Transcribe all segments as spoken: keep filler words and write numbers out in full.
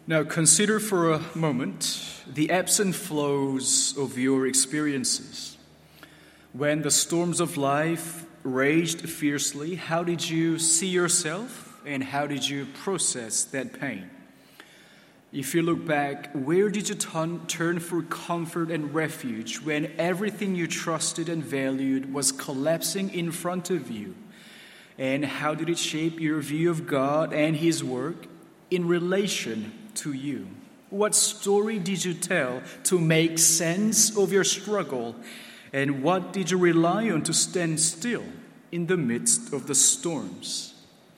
Now consider for a moment the ebbs and flows of your experiences. When the storms of life raged fiercely, how did you see yourself and how did you process that pain? If you look back, where did you turn, turn for comfort and refuge when everything you trusted and valued was collapsing in front of you? And how did it shape your view of God and His work in relation to you? What story did you tell to make sense of your struggle? And what did you rely on to stand still in the midst of the storms?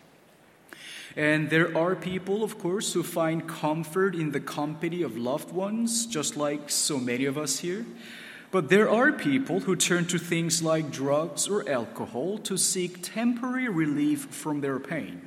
And there are people, of course, who find comfort in the company of loved ones, just like so many of us here. But there are people who turn to things like drugs or alcohol to seek temporary relief from their pain.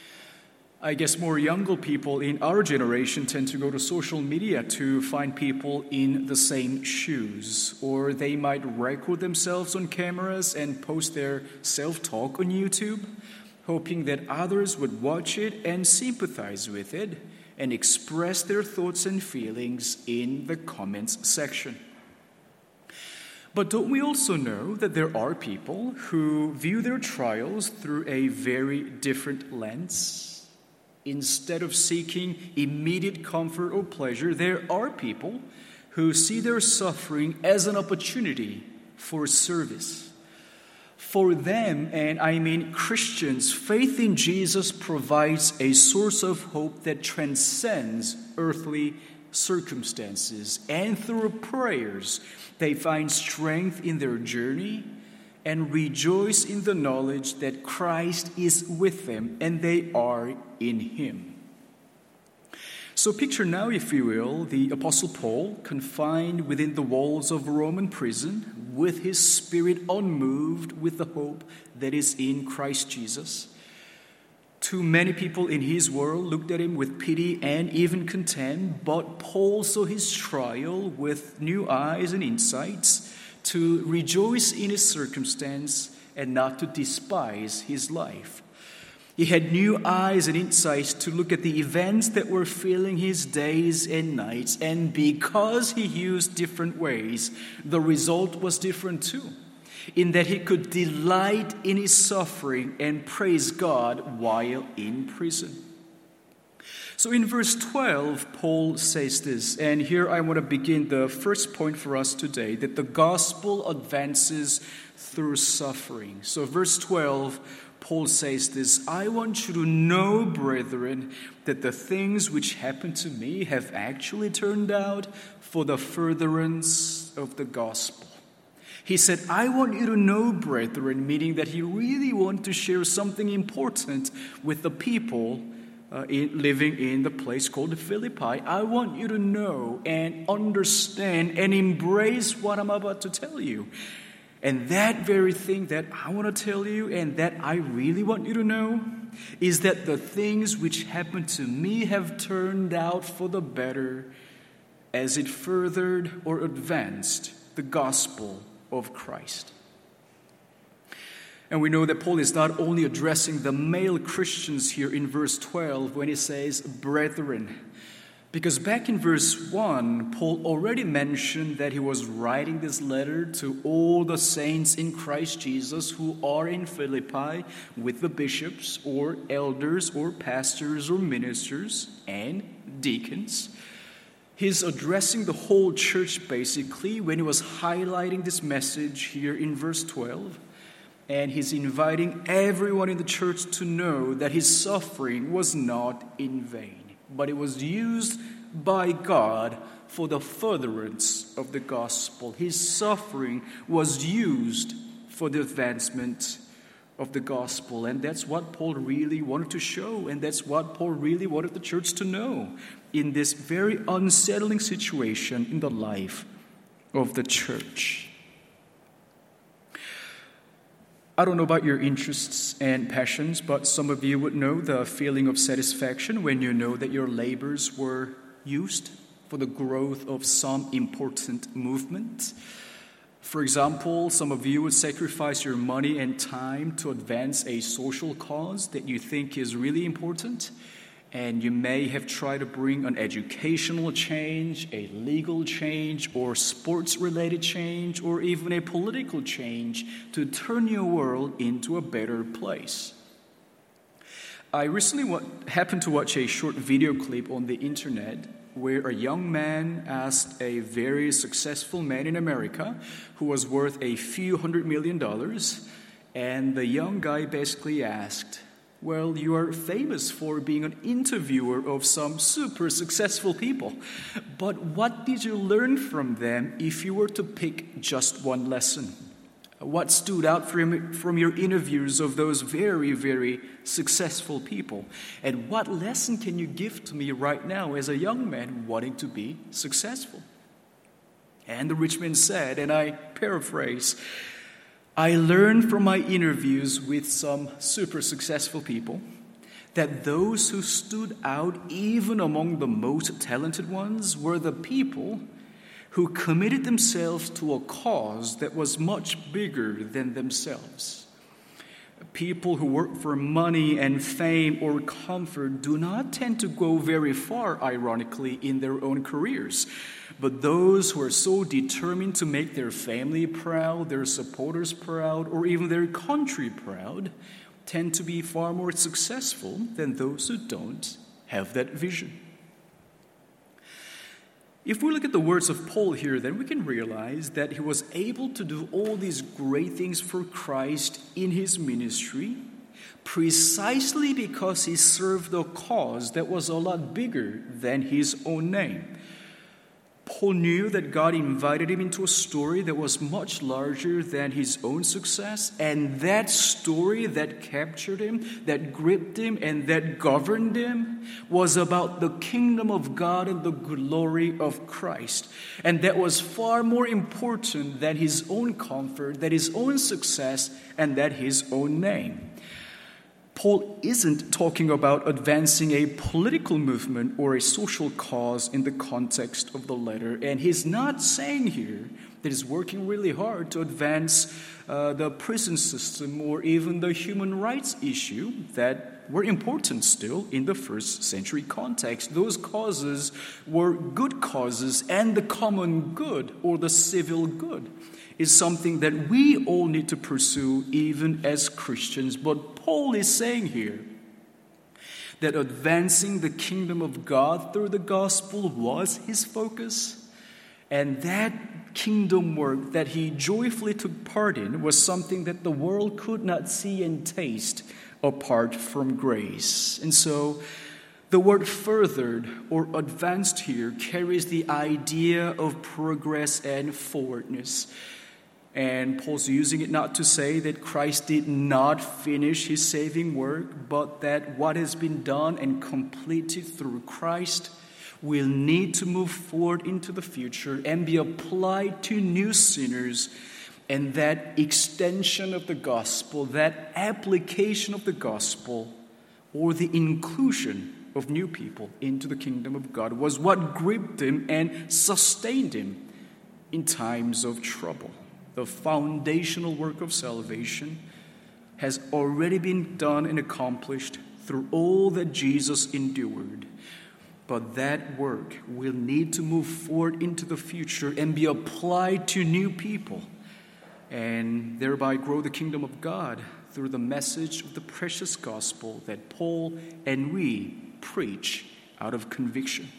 I guess more younger people in our generation tend to go to social media to find people in the same shoes, or they might record themselves on cameras and post their self-talk on YouTube, hoping that others would watch it and sympathize with it and express their thoughts and feelings in the comments section. But don't we also know that there are people who view their trials through a very different lens? Instead of seeking immediate comfort or pleasure, there are people who see their suffering as an opportunity for service. For them, and I mean Christians, faith in Jesus provides a source of hope that transcends earthly circumstances. And through prayers, they find strength in their journey and rejoice in the knowledge that Christ is with them and they are in Him. So picture now, if you will, the Apostle Paul confined within the walls of a Roman prison with his spirit unmoved with the hope that is in Christ Jesus. Too many people in his world looked at him with pity and even contempt, but Paul saw his trial with new eyes and insights to rejoice in his circumstance and not to despise his life. He had new eyes and insights to look at the events that were filling his days and nights, and because he used different ways, the result was different too, in that he could delight in his suffering and praise God while in prison. So in verse twelve, Paul says this, and here I want to begin the first point for us today, that the gospel advances through suffering. So verse twelve, Paul says this, I want you to know, brethren, that the things which happened to me have actually turned out for the furtherance of the gospel. He said, I want you to know, brethren, meaning that he really wanted to share something important with the people uh, in, living in the place called Philippi. I want you to know and understand and embrace what I'm about to tell you. And that very thing that I want to tell you and that I really want you to know is that the things which happened to me have turned out for the better as it furthered or advanced the gospel of Christ. And we know that Paul is not only addressing the male Christians here in verse twelve when he says, brethren, because back in verse one, Paul already mentioned that he was writing this letter to all the saints in Christ Jesus who are in Philippi with the bishops or elders or pastors or ministers and deacons. He's addressing the whole church basically when he was highlighting this message here in verse twelve. And he's inviting everyone in the church to know that his suffering was not in vain, but it was used by God for the furtherance of the gospel. His suffering was used for the advancement of the gospel. And that's what Paul really wanted to show. And that's what Paul really wanted the church to know in this very unsettling situation in the life of the church. I don't know about your interests and passions, but some of you would know the feeling of satisfaction when you know that your labors were used for the growth of some important movement. For example, some of you would sacrifice your money and time to advance a social cause that you think is really important. And you may have tried to bring an educational change, a legal change, or sports-related change, or even a political change to turn your world into a better place. I recently wa- happened to watch a short video clip on the internet where a young man asked a very successful man in America who was worth a few hundred million dollars, and the young guy basically asked, well, you are famous for being an interviewer of some super successful people, but what did you learn from them if you were to pick just one lesson? What stood out from, from your interviews of those very, very successful people? And what lesson can you give to me right now as a young man wanting to be successful? And the rich man said, and I paraphrase, I learned from my interviews with some super successful people that those who stood out even among the most talented ones were the people who committed themselves to a cause that was much bigger than themselves. People who work for money and fame or comfort do not tend to go very far, ironically, in their own careers. But those who are so determined to make their family proud, their supporters proud, or even their country proud, tend to be far more successful than those who don't have that vision. If we look at the words of Paul here, then we can realize that he was able to do all these great things for Christ in his ministry precisely because he served a cause that was a lot bigger than his own name. Paul knew that God invited him into a story that was much larger than his own success, and that story that captured him, that gripped him, and that governed him was about the kingdom of God and the glory of Christ. And that was far more important than his own comfort, than his own success, and than his own name. Paul isn't talking about advancing a political movement or a social cause in the context of the letter. And he's not saying here that he's working really hard to advance uh, the prison system or even the human rights issue that were important still in the first century context. Those causes were good causes, and the common good or the civil good is something that we all need to pursue even as Christians. But Paul is saying here that advancing the kingdom of God through the gospel was his focus, and that kingdom work that he joyfully took part in was something that the world could not see and taste apart from grace. And so the word furthered or advanced here carries the idea of progress and forwardness. And Paul's using it not to say that Christ did not finish his saving work, but that what has been done and completed through Christ will need to move forward into the future and be applied to new sinners. And that extension of the gospel, that application of the gospel, or the inclusion of new people into the kingdom of God was what gripped him and sustained him in times of trouble. The foundational work of salvation has already been done and accomplished through all that Jesus endured. But that work will need to move forward into the future and be applied to new people, and thereby grow the kingdom of God through the message of the precious gospel that Paul and we preach out of conviction.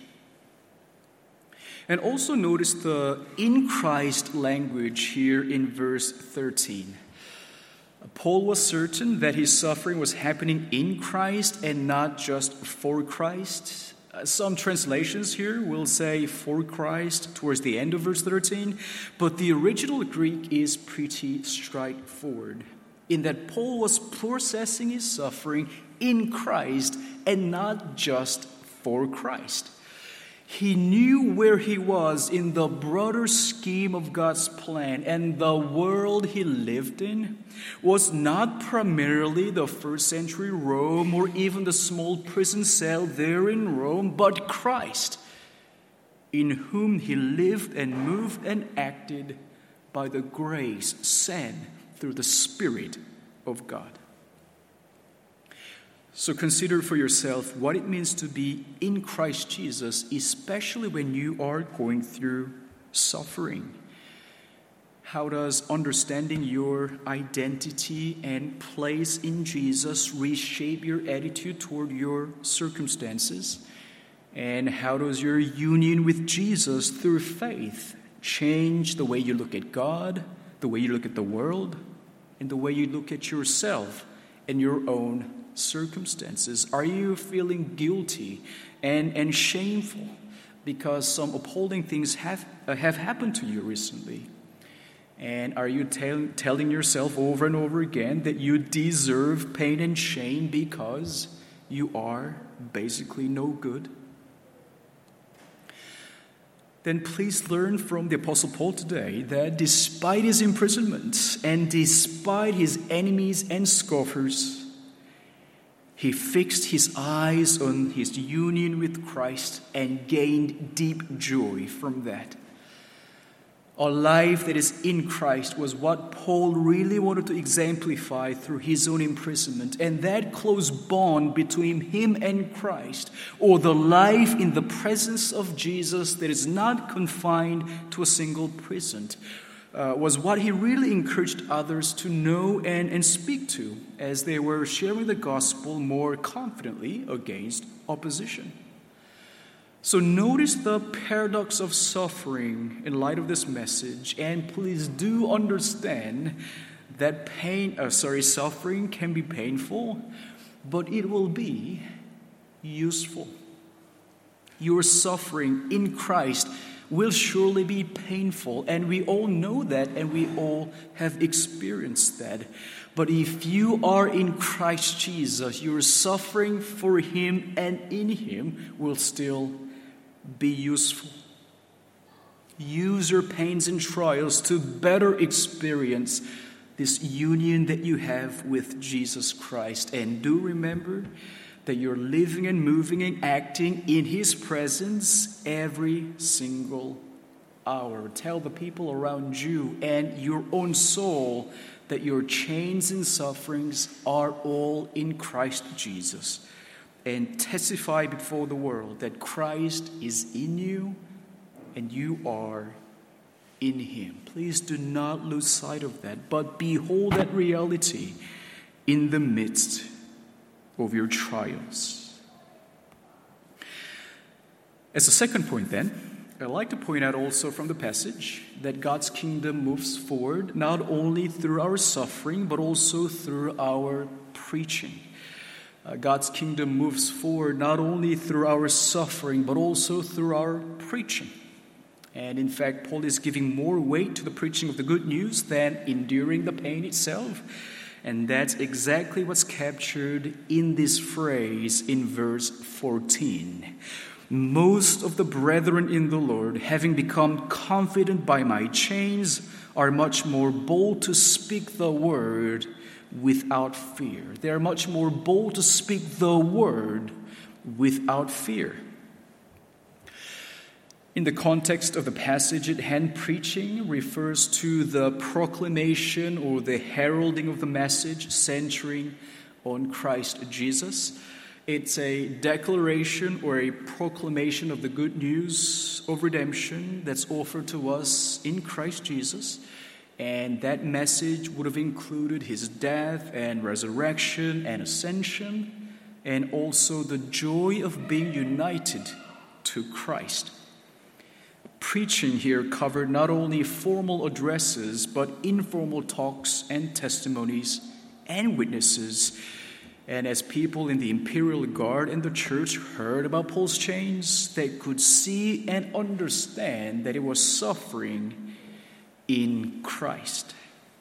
And also notice the in Christ language here in verse thirteen. Paul was certain that his suffering was happening in Christ and not just for Christ. Some translations here will say for Christ towards the end of verse thirteen, but the original Greek is pretty straightforward in that Paul was processing his suffering in Christ and not just for Christ. He knew where he was in the broader scheme of God's plan, and the world he lived in was not primarily the first century Rome or even the small prison cell there in Rome, but Christ, in whom he lived and moved and acted by the grace sent through the Spirit of God. So consider for yourself what it means to be in Christ Jesus, especially when you are going through suffering. How does understanding your identity and place in Jesus reshape your attitude toward your circumstances? And how does your union with Jesus through faith change the way you look at God, the way you look at the world, and the way you look at yourself and your own circumstances? Are you feeling guilty and, and shameful because some appalling things have, uh, have happened to you recently? And are you tell, telling yourself over and over again that you deserve pain and shame because you are basically no good? Then please learn from the Apostle Paul today that despite his imprisonment and despite his enemies and scoffers, he fixed his eyes on his union with Christ and gained deep joy from that. A life that is in Christ was what Paul really wanted to exemplify through his own imprisonment. And that close bond between him and Christ, or the life in the presence of Jesus that is not confined to a single prison, uh, was what he really encouraged others to know and, and speak to as they were sharing the gospel more confidently against opposition. So notice the paradox of suffering in light of this message, and please do understand that pain, uh, sorry, suffering can be painful, but it will be useful. Your suffering in Christ will surely be painful, and we all know that, and we all have experienced that. But if you are in Christ Jesus, your suffering for Him and in Him will still be useful. Use your pains and trials to better experience this union that you have with Jesus Christ. And do remember that you're living and moving and acting in His presence every single hour. Tell the people around you and your own soul that your chains and sufferings are all in Christ Jesus. And testify before the world that Christ is in you and you are in Him. Please do not lose sight of that, but behold that reality in the midst of your trials. As a second point then, I'd like to point out also from the passage that God's kingdom moves forward not only through our suffering, but also through our preaching. Uh, God's kingdom moves forward not only through our suffering, but also through our preaching. And in fact, Paul is giving more weight to the preaching of the good news than enduring the pain itself. And that's exactly what's captured in this phrase in verse fourteen. Most of the brethren in the Lord, having become confident by my chains, are much more bold to speak the word without fear. They are much more bold to speak the word without fear. In the context of the passage at hand, preaching refers to the proclamation or the heralding of the message centering on Christ Jesus. It's a declaration or a proclamation of the good news of redemption that's offered to us in Christ Jesus. And that message would have included His death and resurrection and ascension, and also the joy of being united to Christ. Preaching here covered not only formal addresses, but informal talks and testimonies and witnesses. And as people in the imperial guard and the church heard about Paul's chains, they could see and understand that he was suffering in Christ.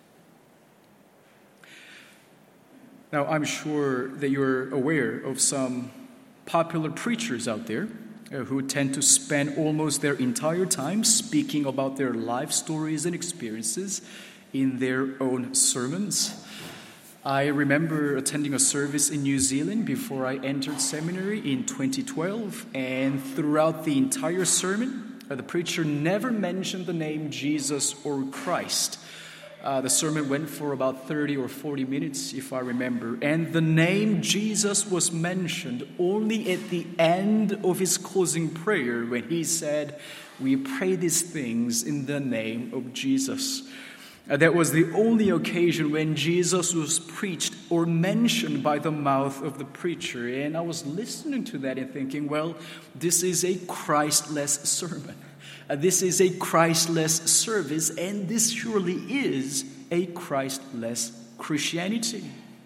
Now, I'm sure that you're aware of some popular preachers out there uh, who tend to spend almost their entire time speaking about their life stories and experiences in their own sermons. I remember attending a service in New Zealand before I entered seminary in twenty twelve, and throughout the entire sermon, Uh, the preacher never mentioned the name Jesus or Christ. Uh, Uh, the sermon went for about thirty or forty minutes, if I remember. And the name Jesus was mentioned only at the end of his closing prayer when he said, "We pray these things in the name of Jesus." Uh, that was the only occasion when Jesus was preached or mentioned by the mouth of the preacher. And I was listening to that and thinking, well, this is a Christless sermon. Uh, this is a Christless service, and this surely is a Christless Christianity.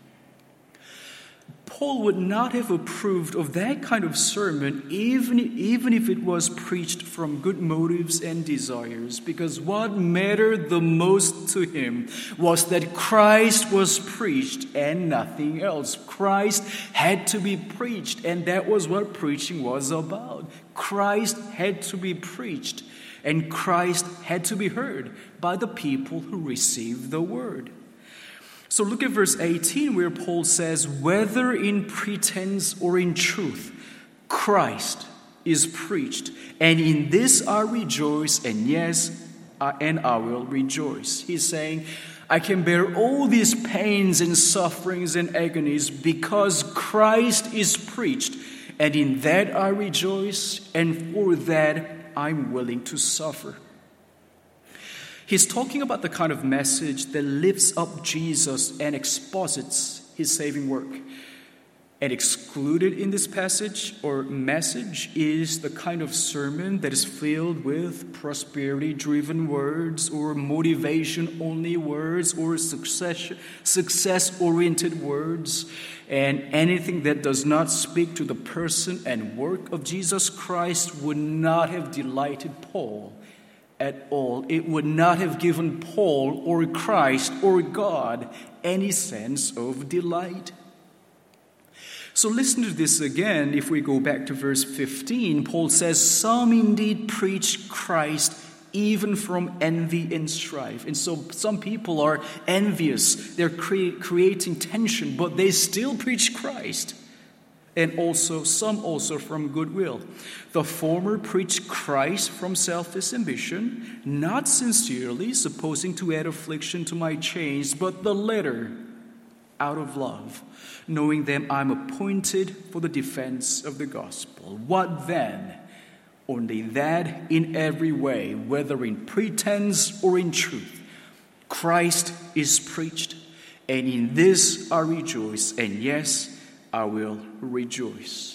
Paul would not have approved of that kind of sermon even, even if it was preached from good motives and desires, because what mattered the most to him was that Christ was preached and nothing else. Christ had to be preached, and that was what preaching was about. Christ had to be preached, and Christ had to be heard by the people who received the word. So look at verse eighteen, where Paul says, "Whether in pretense or in truth, Christ is preached, and in this I rejoice, and yes, I, and I will rejoice." He's saying, I can bear all these pains and sufferings and agonies because Christ is preached, and in that I rejoice, and for that I'm willing to suffer. He's talking about the kind of message that lifts up Jesus and exposits his saving work. And excluded in this passage or message is the kind of sermon that is filled with prosperity-driven words or motivation-only words or success, success-oriented words, and anything that does not speak to the person and work of Jesus Christ would not have delighted Paul at all. It would not have given Paul or Christ or God any sense of delight. So listen to this again. If we go back to verse fifteen, Paul says, "Some indeed preach Christ even from envy and strife." And so some people are envious. They're cre- creating tension, but they still preach Christ. And also, some also from goodwill. The former preach Christ from selfish ambition, not sincerely, supposing to add affliction to my chains, but the latter out of love, knowing them I'm appointed for the defense of the gospel. What then? Only that in every way, whether in pretense or in truth, Christ is preached, and in this I rejoice, and yes, I will rejoice.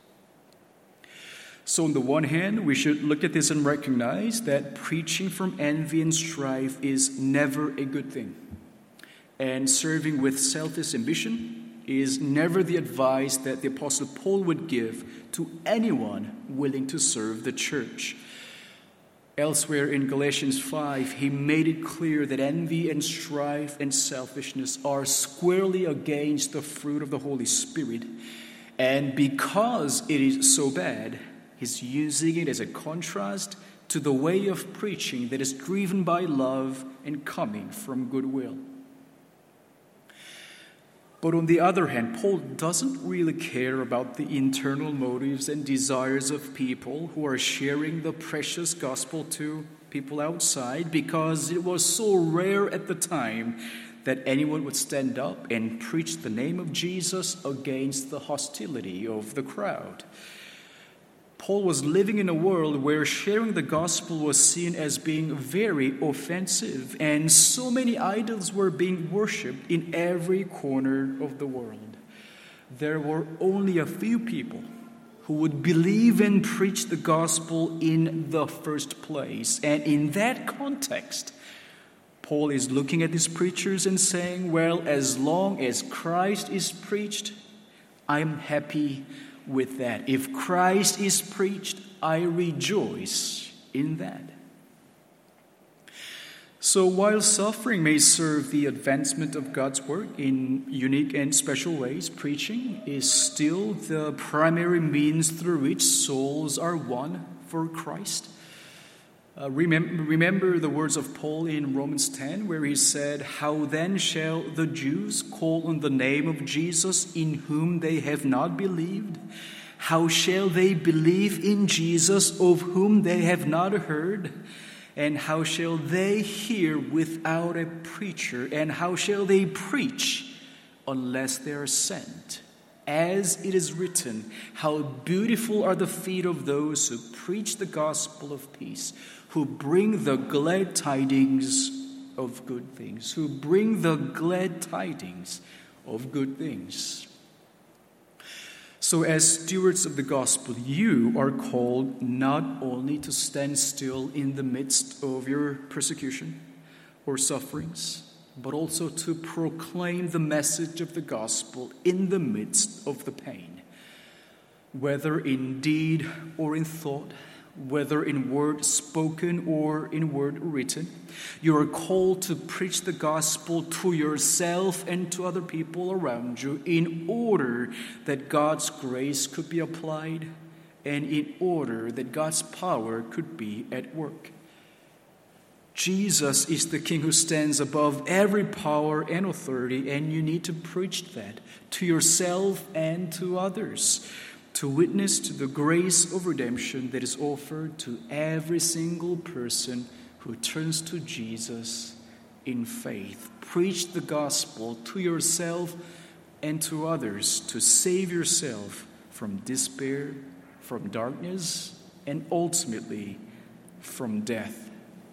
So on the one hand, we should look at this and recognize that preaching from envy and strife is never a good thing. And serving with selfish ambition is never the advice that the Apostle Paul would give to anyone willing to serve the church. Elsewhere in Galatians five, he made it clear that envy and strife and selfishness are squarely against the fruit of the Holy Spirit. And because it is so bad, he's using it as a contrast to the way of preaching that is driven by love and coming from goodwill. But on the other hand, Paul doesn't really care about the internal motives and desires of people who are sharing the precious gospel to people outside, because it was so rare at the time that anyone would stand up and preach the name of Jesus against the hostility of the crowd. Paul was living in a world where sharing the gospel was seen as being very offensive, and so many idols were being worshipped in every corner of the world. There were only a few people who would believe and preach the gospel in the first place. And in that context, Paul is looking at these preachers and saying, well, as long as Christ is preached, I'm happy with that. If Christ is preached, I rejoice in that. So while suffering may serve the advancement of God's work in unique and special ways, preaching is still the primary means through which souls are won for Christ. Uh, remember, remember the words of Paul in Romans ten, where he said, "How then shall the Jews call on the name of Jesus in whom they have not believed? How shall they believe in Jesus of whom they have not heard? And how shall they hear without a preacher? And how shall they preach unless they are sent? As it is written, how beautiful are the feet of those who preach the gospel of peace, who bring the glad tidings of good things, who bring the glad tidings of good things. So as stewards of the gospel, you are called not only to stand still in the midst of your persecution or sufferings, but also to proclaim the message of the gospel in the midst of the pain, whether in deed or in thought, whether in word spoken or in word written. You are called to preach the gospel to yourself and to other people around you in order that God's grace could be applied and in order that God's power could be at work. Jesus is the King who stands above every power and authority, and you need to preach that to yourself and to others, to witness to the grace of redemption that is offered to every single person who turns to Jesus in faith. Preach the gospel to yourself and to others to save yourself from despair, from darkness, and ultimately from death.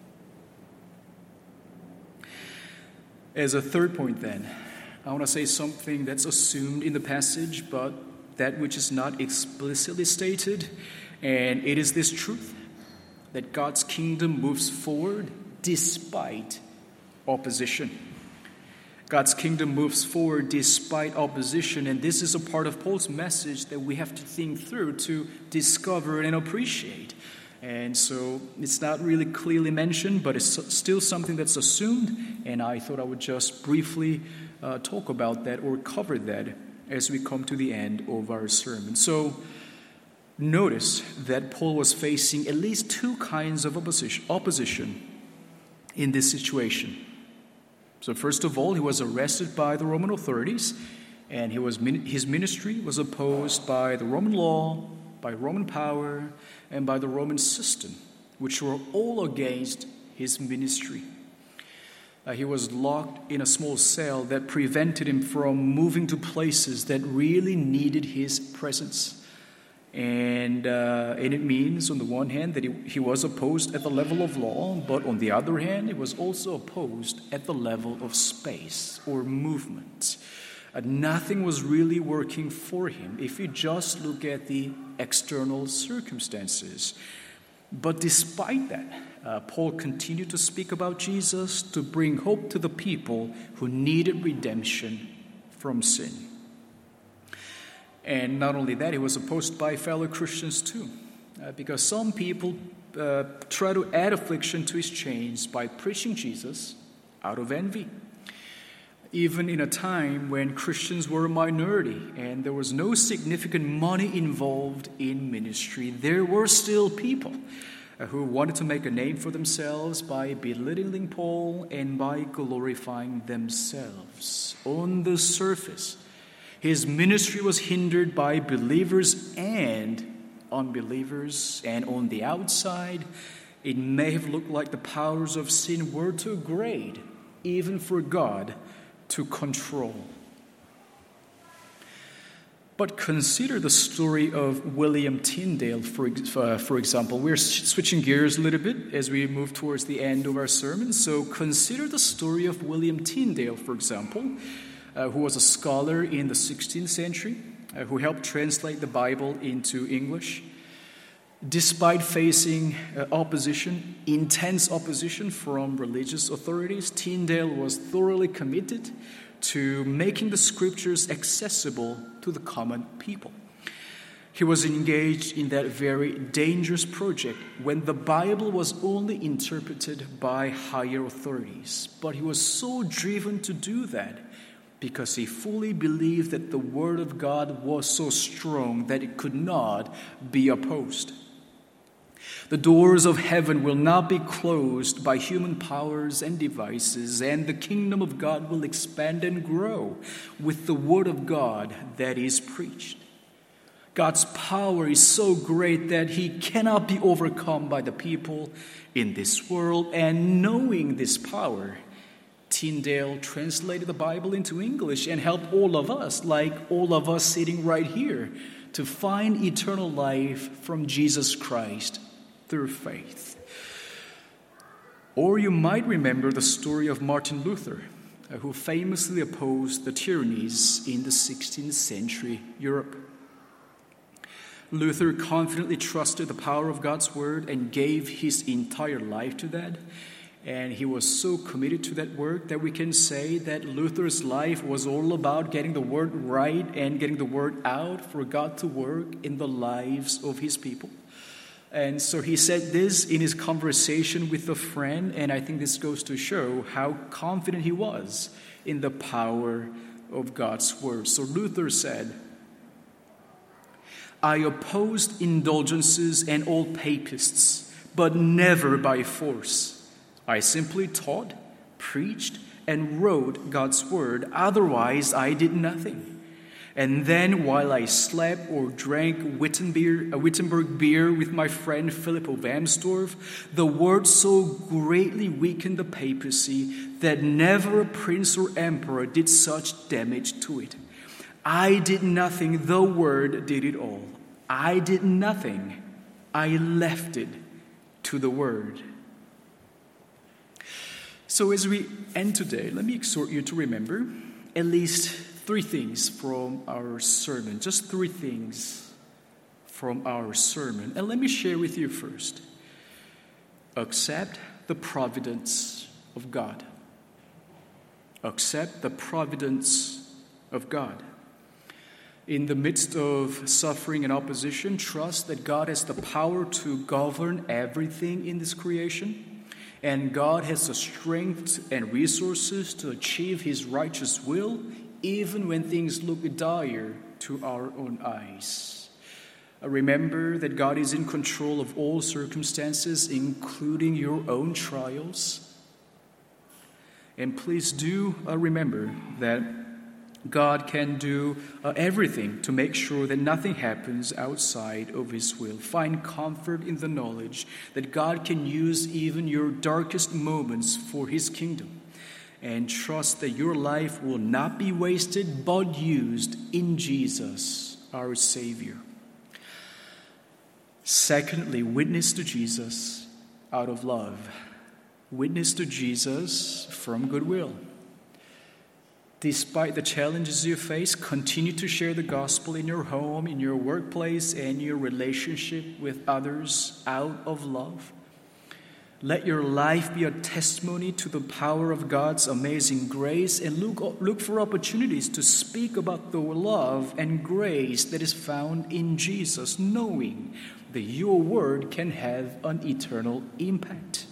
As a third point then, I want to say something that's assumed in the passage, but that which is not explicitly stated, and it is this truth, that God's kingdom moves forward despite opposition. God's kingdom moves forward despite opposition, and this is a part of Paul's message that we have to think through to discover and appreciate. And so it's not really clearly mentioned, but it's still something that's assumed, and I thought I would just briefly uh, talk about that or cover that as we come to the end of our sermon. So notice that Paul was facing at least two kinds of opposition, opposition in this situation. So first of all, he was arrested by the Roman authorities, and he was his ministry was opposed by the Roman law, by Roman power, and by the Roman system, which were all against his ministry. Uh, he was locked in a small cell that prevented him from moving to places that really needed his presence. And, uh, and it means, on the one hand, that he, he was opposed at the level of law, but on the other hand, he was also opposed at the level of space or movement. Uh, nothing was really working for him if you just look at the external circumstances. But despite that, uh, Paul continued to speak about Jesus to bring hope to the people who needed redemption from sin. And not only that, he was opposed by fellow Christians too, uh, because some people uh, try to add affliction to his chains by preaching Jesus out of envy. Even in a time when Christians were a minority and there was no significant money involved in ministry, there were still people uh, who wanted to make a name for themselves by belittling Paul and by glorifying themselves. On the surface, his ministry was hindered by believers and unbelievers, and on the outside, it may have looked like the powers of sin were too great, even for God to control. But consider the story of William Tyndale, for, uh, for example. We're switching gears a little bit as we move towards the end of our sermon. So consider the story of William Tyndale, for example, uh, who was a scholar in the sixteenth century, uh, who helped translate the Bible into English. Despite facing uh, opposition, intense opposition from religious authorities, Tyndale was thoroughly committed to making the scriptures accessible to the common people. He was engaged in that very dangerous project when the Bible was only interpreted by higher authorities. But he was so driven to do that because he fully believed that the Word of God was so strong that it could not be opposed. The doors of heaven will not be closed by human powers and devices, and the kingdom of God will expand and grow with the Word of God that is preached. God's power is so great that he cannot be overcome by the people in this world. And knowing this power, Tyndale translated the Bible into English and helped all of us, like all of us sitting right here, to find eternal life from Jesus Christ through faith. Or you might remember the story of Martin Luther, who famously opposed the tyrannies in the sixteenth century Europe. Luther confidently trusted the power of God's word and gave his entire life to that. And he was so committed to that work that we can say that Luther's life was all about getting the word right and getting the word out for God to work in the lives of his people. And so he said this in his conversation with a friend, and I think this goes to show how confident he was in the power of God's word. So Luther said, "I opposed indulgences and all papists, but never by force. I simply taught, preached, and wrote God's word. Otherwise, I did nothing. And then while I slept or drank Wittenberg, Wittenberg beer with my friend Philip of Amsdorf, the word so greatly weakened the papacy that never a prince or emperor did such damage to it. I did nothing, the word did it all. I did nothing, I left it to the word." So as we end today, let me exhort you to remember at least three things from our sermon. Just three things from our sermon. And let me share with you first. Accept the providence of God. Accept the providence of God. In the midst of suffering and opposition, trust that God has the power to govern everything in this creation. And God has the strength and resources to achieve his righteous will, even when things look dire to our own eyes. Remember that God is in control of all circumstances, including your own trials. And please do uh, remember that God can do uh, everything to make sure that nothing happens outside of his will. Find comfort in the knowledge that God can use even your darkest moments for his kingdom. And trust that your life will not be wasted, but used in Jesus, our Savior. Secondly, witness to Jesus out of love. Witness to Jesus from goodwill. Despite the challenges you face, continue to share the gospel in your home, in your workplace, and your relationship with others out of love. Let your life be a testimony to the power of God's amazing grace, and look, look for opportunities to speak about the love and grace that is found in Jesus, knowing that your word can have an eternal impact.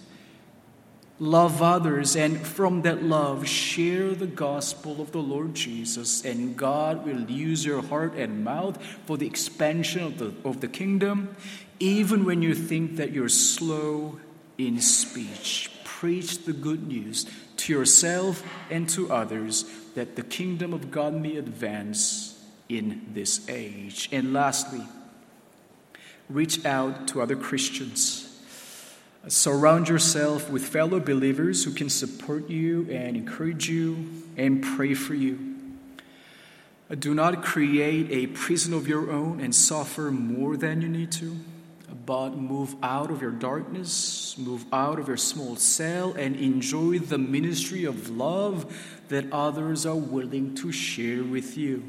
Love others, and from that love, share the gospel of the Lord Jesus, and God will use your heart and mouth for the expansion of the, of the kingdom, even when you think that you're slow in speech. Preach the good news to yourself and to others, that the kingdom of God may advance in this age. And lastly, reach out to other Christians. Surround yourself with fellow believers who can support you and encourage you and pray for you. Do not create a prison of your own and suffer more than you need to, but move out of your darkness, move out of your small cell, and enjoy the ministry of love that others are willing to share with you.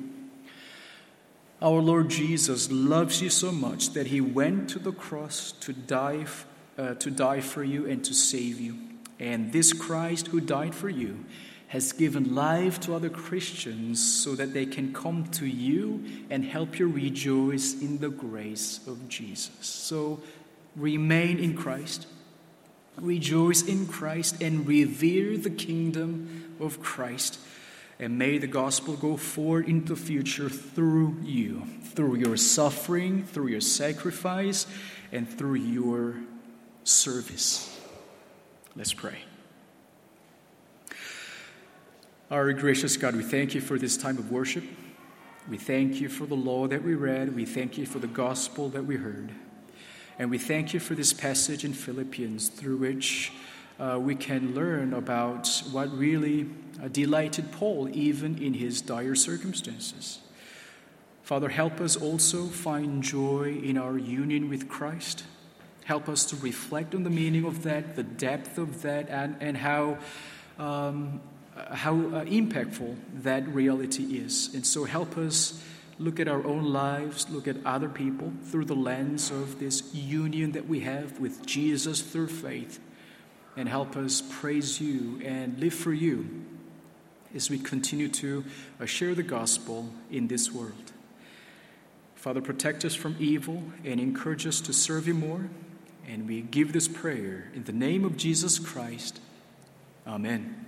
Our Lord Jesus loves you so much that he went to the cross to die for Uh, to die for you and to save you. And this Christ who died for you has given life to other Christians so that they can come to you and help you rejoice in the grace of Jesus. So remain in Christ, rejoice in Christ, and revere the kingdom of Christ. And may the gospel go forward into the future through you, through your suffering, through your sacrifice, and through your service. Let's pray. Our gracious God, we thank you for this time of worship. We thank you for the law that we read. We thank you for the gospel that we heard. And we thank you for this passage in Philippians through which uh, we can learn about what really uh, delighted Paul even in his dire circumstances. Father, help us also find joy in our union with Christ. Help us to reflect on the meaning of that, the depth of that, and, and how um, how uh, impactful that reality is. And so help us look at our own lives, look at other people through the lens of this union that we have with Jesus through faith, and help us praise you and live for you as we continue to uh, share the gospel in this world. Father, protect us from evil and encourage us to serve you more. And we give this prayer in the name of Jesus Christ. Amen.